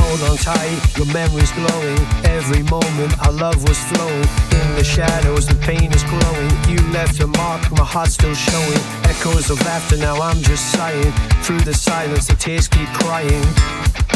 hold on tight, your memory's glowing. Every moment our love was flowing. In the shadows the pain is glowing. You left a mark, my heart's still showing. Echoes of laughter, now I'm just sighing. Through the silence the tears keep crying.